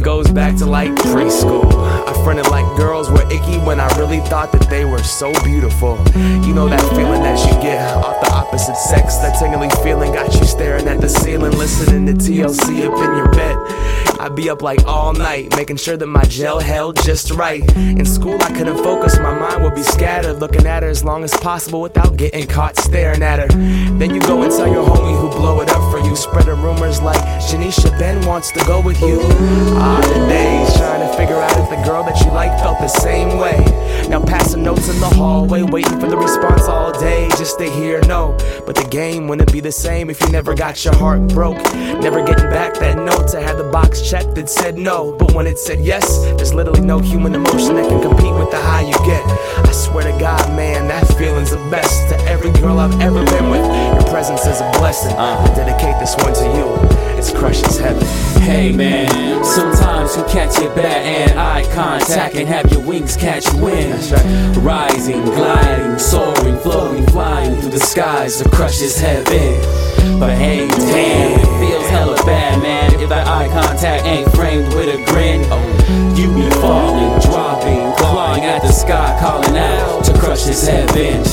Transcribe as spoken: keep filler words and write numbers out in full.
goes back to like preschool. I fronted like girls were icky when I really thought that they were so beautiful. You know that feeling that you get off the opposite sex, that tingly feeling got you staring at the ceiling, listening to T L C up in your bed. I'd be up like all night, making sure that my gel held just right. In school I couldn't focus, my mind would be scattered, looking at her as long as possible without getting caught staring at her. Then you go and tell your homie who blow it up for you, spreading rumors like Janisha Ben wants to go with you. Ah, the days trying to figure out if the girl that you like felt the same way. Now passing notes in the hallway, waiting for the response all day just to hear no. But the game wouldn't be the same if you never got your heart broke. Never getting back that note to have the box checked that said no. But when it said yes, there's literally no human emotion that can compete with the high you get. I swear to God, man, that feeling's the best. To every girl I've ever been with, your presence is a blessing. I dedicate this one to you. It's Crush's heaven. Hey man, sometimes you catch your bat and eye contact and have your wings catch wind. That's right. Rising, gliding, soaring, floating, flying through the skies of Crush's heaven. But hey, damn, it feels hella bad, man, if that eye contact ain't framed with a grin. You be falling, dropping, clawing at the sky, calling out to Crush's heaven.